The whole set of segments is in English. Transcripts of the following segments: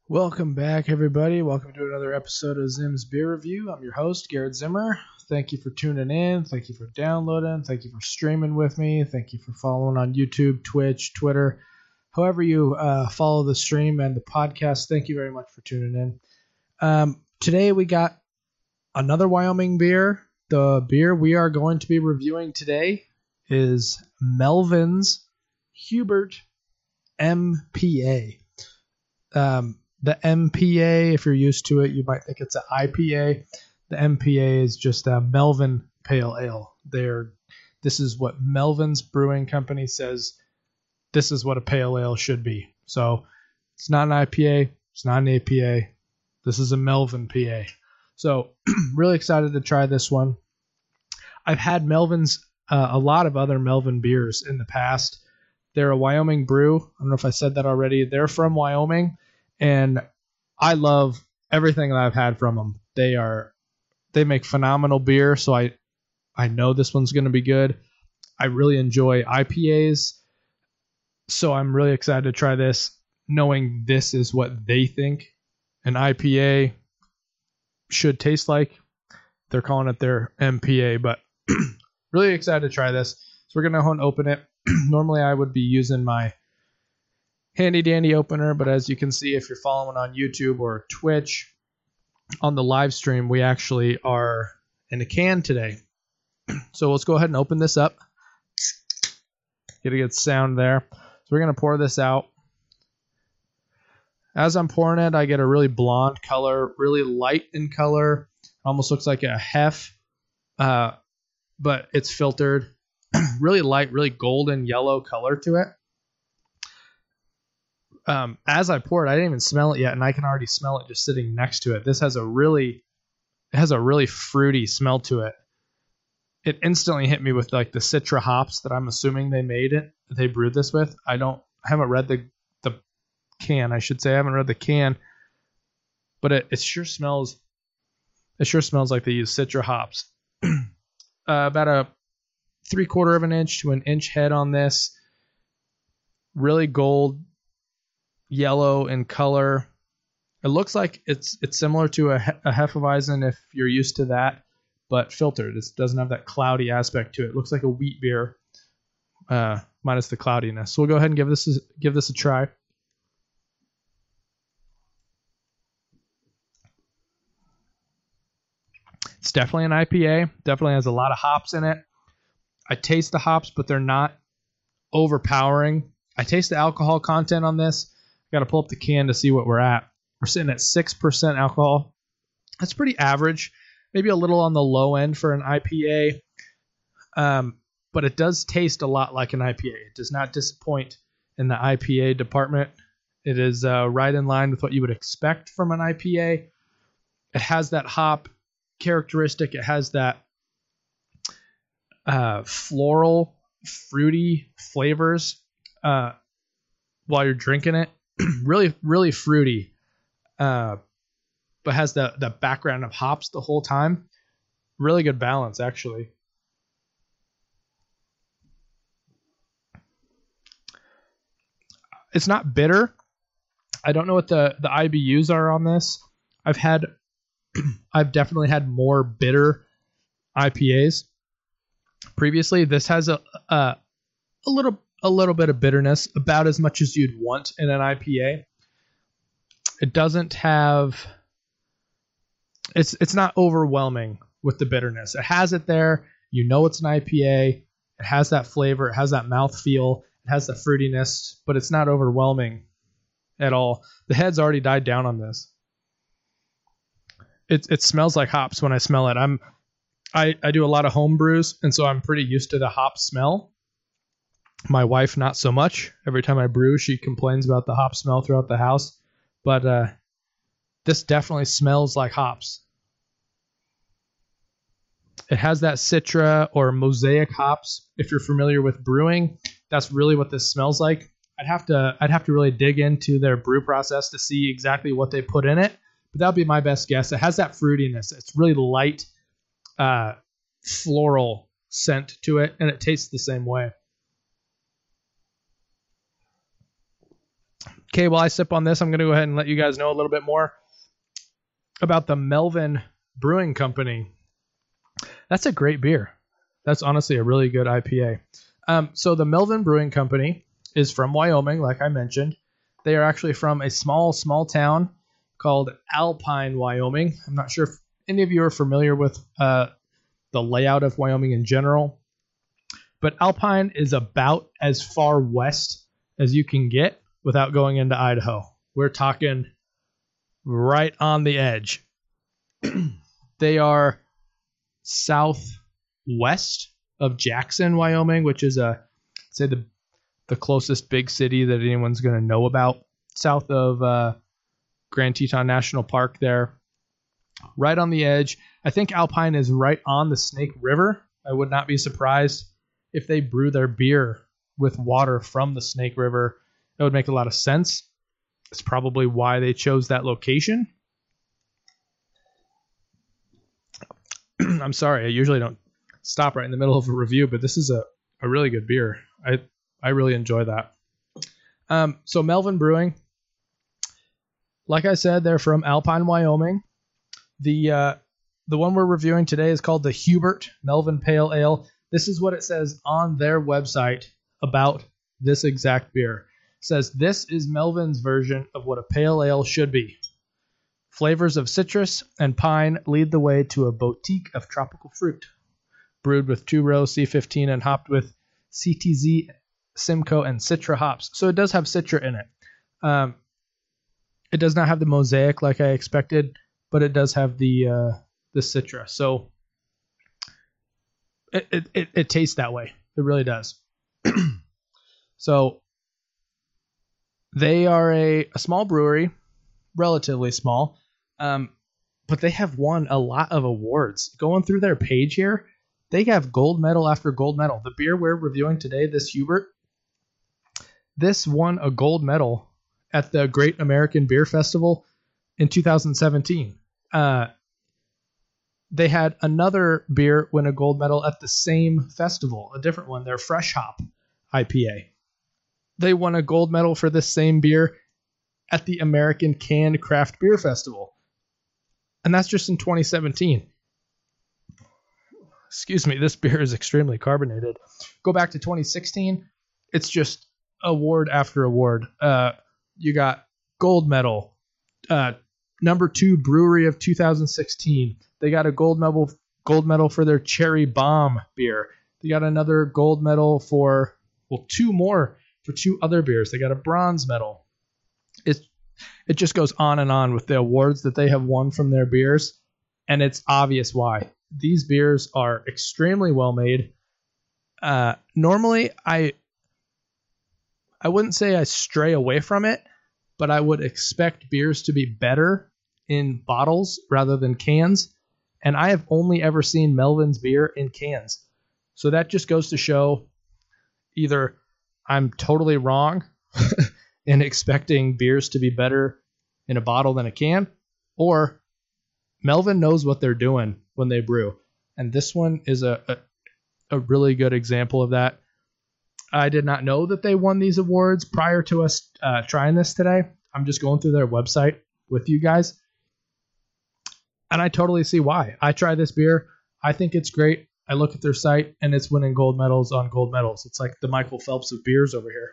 Welcome back, everybody. Welcome to another episode of Zim's Beer Review. I'm your host, Garrett Zimmer. Thank you for tuning in. Thank you for downloading. Thank you for streaming with me. Thank you for following on YouTube, Twitch, Twitter. However you follow the stream and the podcast, thank you very much for tuning in. Today we got another Wyoming beer. The beer we are going to be reviewing today is Melvin's Hubert MPA. The MPA, if you're used to it, you might think it's an IPA. The MPA is just a Melvin Pale Ale. This is what Melvin's Brewing Company says this is what a pale ale should be. So it's not an IPA. It's not an APA. This is a Melvin PA. So really excited to try this one. I've had Melvin's, a lot of other Melvin beers in the past. They're a Wyoming brew. I don't know if I said that already. They're from Wyoming. And I love everything that I've had from them. They make phenomenal beer, so I know this one's going to be good. I really enjoy IPAs, so I'm really excited to try this, knowing this is what they think an IPA should taste like. They're calling it their MPA, but really excited to try this. So we're going to go and open it. Normally I would be using my handy dandy opener, but as you can see, if you're following on YouTube or Twitch on the live stream, we actually are in a can today. So let's go ahead and open this up. Get a good sound there. So we're going to pour this out. As I'm pouring it, I get a really blonde color, really light in color. Almost looks like a hef, but it's filtered. Really light, really golden yellow color to it. As I pour it, I didn't even smell it yet, and I can already smell it just sitting next to it. This has a really fruity smell to it. It instantly hit me with like the Citra hops that I'm assuming they brewed this with. I haven't read the can. I should say I haven't read the can, but it sure smells like they use Citra hops. About a 3/4 of an inch to an inch head on this. Really gold yellow in color. It looks like it's similar to a Hefeweizen if you're used to that, but filtered. It doesn't have that cloudy aspect to it. It looks like a wheat beer, minus the cloudiness. So we'll go ahead and give this a try. It's definitely an IPA. Definitely has a lot of hops in it. I taste the hops, but they're not overpowering. I taste the alcohol content on this. Got to pull up the can to see what we're at. We're sitting at 6% alcohol. That's pretty average. Maybe a little on the low end for an IPA. But it does taste a lot like an IPA. It does not disappoint in the IPA department. It is right in line with what you would expect from an IPA. It has that hop characteristic. It has that floral, fruity flavors while you're drinking it. Really, really fruity, but has the background of hops the whole time. Really good balance, actually. It's not bitter. I don't know what the IBUs are on this. I've definitely had more bitter IPAs previously. This has a little bit of bitterness, about as much as you'd want in an IPA. It doesn't have, it's not overwhelming with the bitterness. It has it there. You know it's an IPA. It has that flavor. It has that mouthfeel. It has the fruitiness, but it's not overwhelming at all. The head's already died down on this. It smells like hops when I smell it. I do a lot of home brews, and so I'm pretty used to the hop smell. My wife, not so much. Every time I brew, she complains about the hop smell throughout the house. But this definitely smells like hops. It has that Citra or Mosaic hops. If you're familiar with brewing, that's really what this smells like. I'd have to really dig into their brew process to see exactly what they put in it. But that would be my best guess. It has that fruitiness. It's really light, floral scent to it, and it tastes the same way. Okay, while I sip on this, I'm going to go ahead and let you guys know a little bit more about the Melvin Brewing Company. That's a great beer. That's honestly a really good IPA. So the Melvin Brewing Company is from Wyoming, like I mentioned. They are actually from a small town called Alpine, Wyoming. I'm not sure if any of you are familiar with the layout of Wyoming in general, but Alpine is about as far west as you can get without going into Idaho. We're talking right on the edge. They are southwest of Jackson, Wyoming, which is the closest big city that anyone's going to know about, south of Grand Teton National Park there. Right on the edge. I think Alpine is right on the Snake River. I would not be surprised if they brew their beer with water from the Snake River. That would make a lot of sense. It's probably why they chose that location. I'm sorry, I usually don't stop right in the middle of a review, but this is a really good beer. I really enjoy that. So Melvin Brewing, like I said, they're from Alpine, Wyoming. The one we're reviewing today is called the Hubert Melvin Pale Ale. This is what it says on their website about this exact beer. It says, this is Melvin's version of what a pale ale should be. Flavors of citrus and pine lead the way to a boutique of tropical fruit. Brewed with 2-row C15 and hopped with CTZ, Simcoe, and Citra hops. So it does have Citra in it. It does not have the Mosaic like I expected, but it does have the Citra. So it tastes that way. It really does. So they are a small brewery, relatively small, but they have won a lot of awards. Going through their page here, they have gold medal after gold medal. The beer we're reviewing today, this Hubert, this won a gold medal at the Great American Beer Festival in 2017. They had another beer win a gold medal at the same festival, a different one, their Fresh Hop IPA. They won a gold medal for this same beer at the American Canned Craft Beer Festival. And that's just in 2017. Excuse me, this beer is extremely carbonated. Go back to 2016, it's just award after award. You got gold medal, number 2 brewery of 2016. They got a gold medal for their Cherry Bomb beer. They got another gold medal for 2 more for 2 other beers. They got a bronze medal. It just goes on and on with the awards that they have won from their beers, and it's obvious why. These beers are extremely well made. Normally, I wouldn't say I stray away from it, but I would expect beers to be better in bottles rather than cans, and I have only ever seen Melvin's beer in cans. So that just goes to show either I'm totally wrong in expecting beers to be better in a bottle than a can, or Melvin knows what they're doing when they brew. And this one is a really good example of that. I did not know that they won these awards prior to us trying this today. I'm just going through their website with you guys. And I totally see why. I try this beer. I think it's great. I look at their site, and it's winning gold medals on gold medals. It's like the Michael Phelps of beers over here.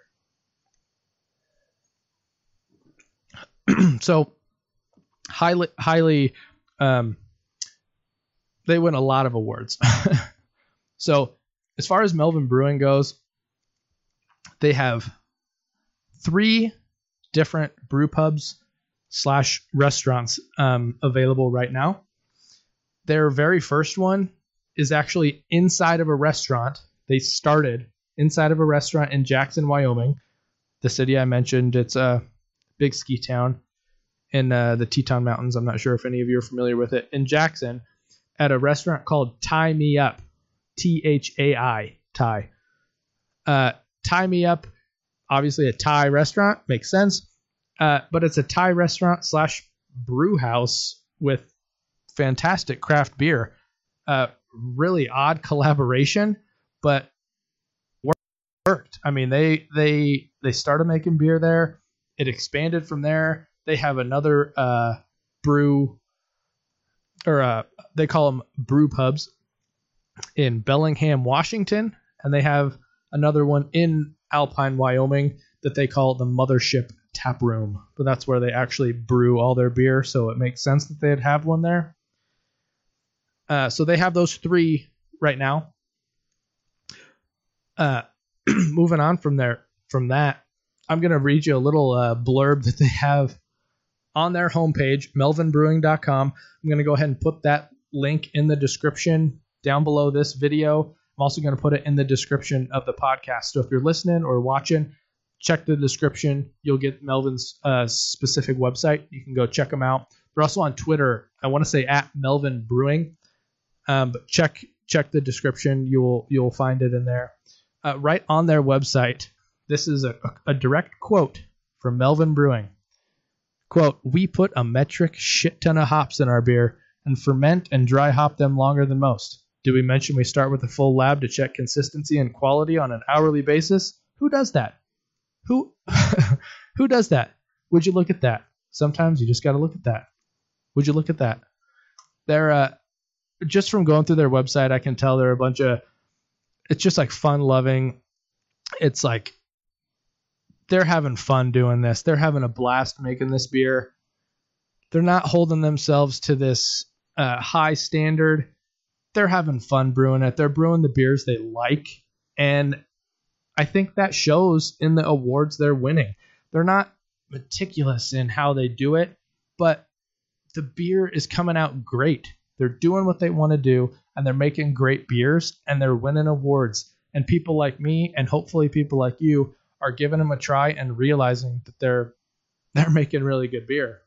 So highly, they win a lot of awards. So as far as Melvin Brewing goes, they have 3 different brew pubs / restaurants available right now. Their very first one is actually inside of a restaurant. They started inside of a restaurant in Jackson, Wyoming, the city I mentioned. It's a big ski town in the Teton Mountains. I'm not sure if any of you are familiar with it. In Jackson, at a restaurant called Tie Me Up, THAI, Thai. Tie Me Up, obviously a Thai restaurant, makes sense. But it's a Thai restaurant / brew house with fantastic craft beer. Really odd collaboration, but worked. I mean, they started making beer there it expanded from there. They have another brew, or they call them brew pubs, in Bellingham, Washington, and they have another one in Alpine, Wyoming, that they call the Mothership Tap Room. But that's where they actually brew all their beer, so it makes sense that they'd have one there. So they have those 3 right now. Moving on from that, I'm going to read you a little blurb that they have on their homepage, melvinbrewing.com. I'm going to go ahead and put that link in the description down below this video. I'm also going to put it in the description of the podcast. So if you're listening or watching, check the description. You'll get Melvin's specific website. You can go check them out. They're also on Twitter. I want to say at Melvin Brewing. But check the description. You'll find it in there. Right on their website, this is a direct quote from Melvin Brewing. Quote, "We put a metric shit ton of hops in our beer and ferment and dry hop them longer than most. Did we mention we start with a full lab to check consistency and quality on an hourly basis? Who does that? Who does that? Would you look at that? Sometimes you just got to look at that. Would you look at that?" They're just from going through their website, I can tell they're a bunch of, it's just like fun loving. It's like they're having fun doing this. They're having a blast making this beer. They're not holding themselves to this high standard. They're having fun brewing it. They're brewing the beers they like. And I think that shows in the awards they're winning. They're not meticulous in how they do it, but the beer is coming out great. They're doing what they want to do, and they're making great beers, and they're winning awards. And people like me, and hopefully people like you, are giving them a try and realizing that they're making really good beer.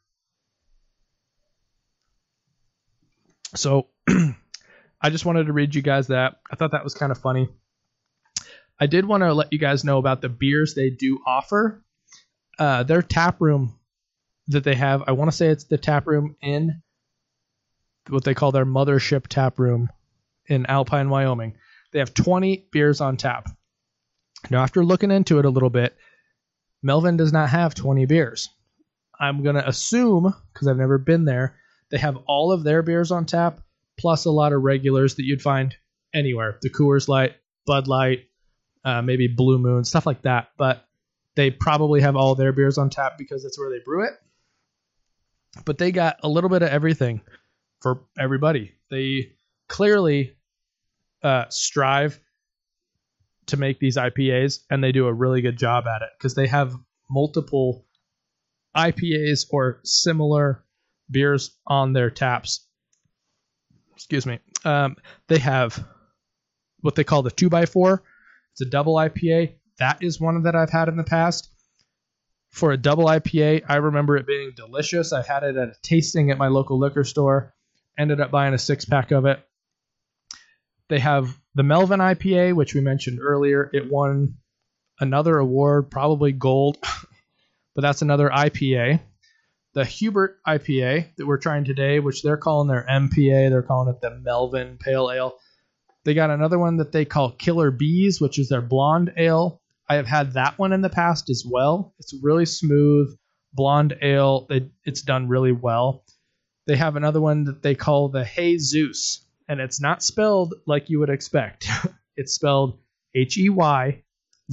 So I just wanted to read you guys that. I thought that was kind of funny. I did want to let you guys know about the beers they do offer. Their tap room that they have, I want to say it's the tap room in what they call their Mothership Tap Room in Alpine, Wyoming. They have 20 beers on tap. Now, after looking into it a little bit, Melvin does not have 20 beers. I'm going to assume, because I've never been there, they have all of their beers on tap, plus a lot of regulars that you'd find anywhere. The Coors Light, Bud Light, maybe Blue Moon, stuff like that. But they probably have all their beers on tap because that's where they brew it. But they got a little bit of everything for everybody. They clearly strive to make these IPAs, and they do a really good job at it because they have multiple IPAs or similar beers on their taps. Excuse me. They have what they call the 2x4. It's a double IPA. That is one that I've had in the past. For a double IPA, I remember it being delicious. I had it at a tasting at my local liquor store. Ended up buying a 6-pack of it. They have the Melvin IPA, which we mentioned earlier. It won another award, probably gold, but that's another IPA. The Hubert IPA that we're trying today, which they're calling their MPA, they're calling it the Melvin Pale Ale. They got another one that they call Killer Bees, which is their blonde ale. I have had that one in the past as well. It's really smooth, blonde ale. It's done really well. They have another one that they call the Hey Zeus, and it's not spelled like you would expect. It's spelled Heyzeus.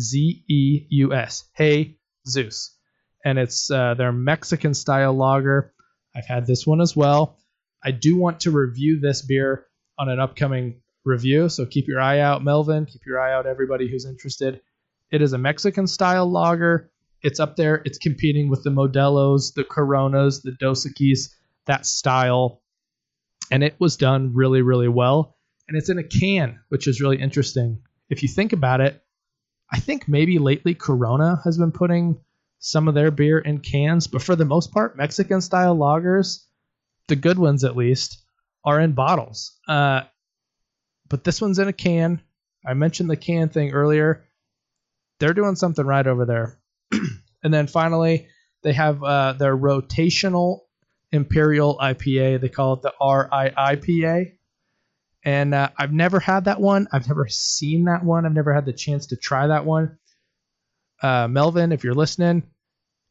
Hey Zeus. And it's their Mexican-style lager. I've had this one as well. I do want to review this beer on an upcoming review, so keep your eye out, Melvin. Keep your eye out, everybody who's interested. It is a Mexican-style lager. It's up there. It's competing with the Modelos, the Coronas, the Dos Equis, that style. And it was done really, really well. And it's in a can, which is really interesting. If you think about it, I think maybe lately Corona has been putting some of their beer in cans, but for the most part, Mexican-style lagers, the good ones at least, are in bottles. But this one's in a can. I mentioned the can thing earlier. They're doing something right over there. And then finally, they have their rotational Imperial IPA. They call it the RIIPA. And I've never had that one. I've never seen that one. I've never had the chance to try that one. Melvin, if you're listening,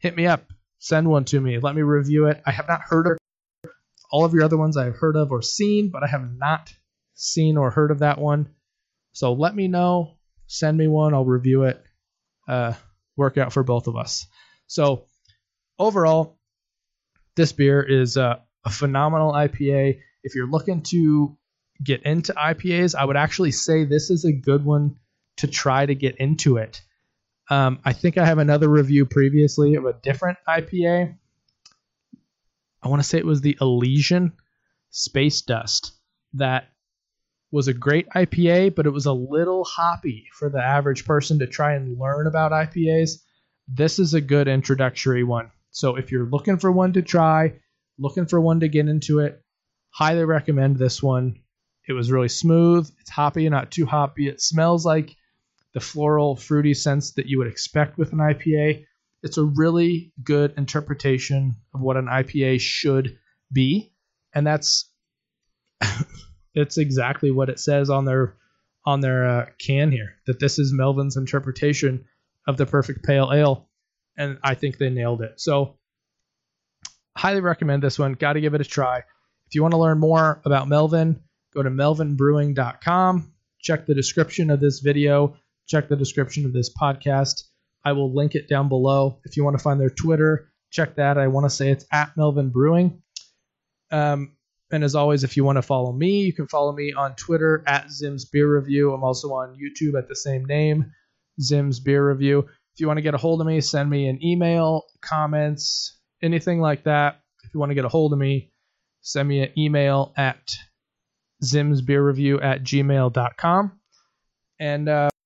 hit me up. Send one to me. Let me review it. I have not heard of all of your other ones. I've heard of or seen, but I have not seen or heard of that one. So let me know. Send me one. I'll review it. Work out for both of us. So overall, this beer is a phenomenal IPA. If you're looking to get into IPAs, I would actually say this is a good one to try to get into it. I think I have another review previously of a different IPA. I want to say it was the Elysian Space Dust. That was a great IPA, but it was a little hoppy for the average person to try and learn about IPAs. This is a good introductory one. So if you're looking for one to try, looking for one to get into it, highly recommend this one. It was really smooth. It's hoppy, not too hoppy. It smells like the floral, fruity scents that you would expect with an IPA. It's a really good interpretation of what an IPA should be, and that's it's exactly what it says on their can here, that this is Melvin's interpretation of the perfect pale ale, and I think they nailed it. So highly recommend this one. Got to give it a try. If you want to learn more about Melvin, go to melvinbrewing.com. Check the description of this video. Check the description of this podcast. I will link it down below. If you want to find their Twitter, check that. I want to say it's at Melvin Brewing. And as always, if you want to follow me, you can follow me on Twitter at Zim's Beer Review. I'm also on YouTube at the same name, Zim's Beer Review. If you want to get a hold of me, send me an email, comments, anything like that. If you want to get a hold of me, send me an email at zimsbeerreview@gmail.com. And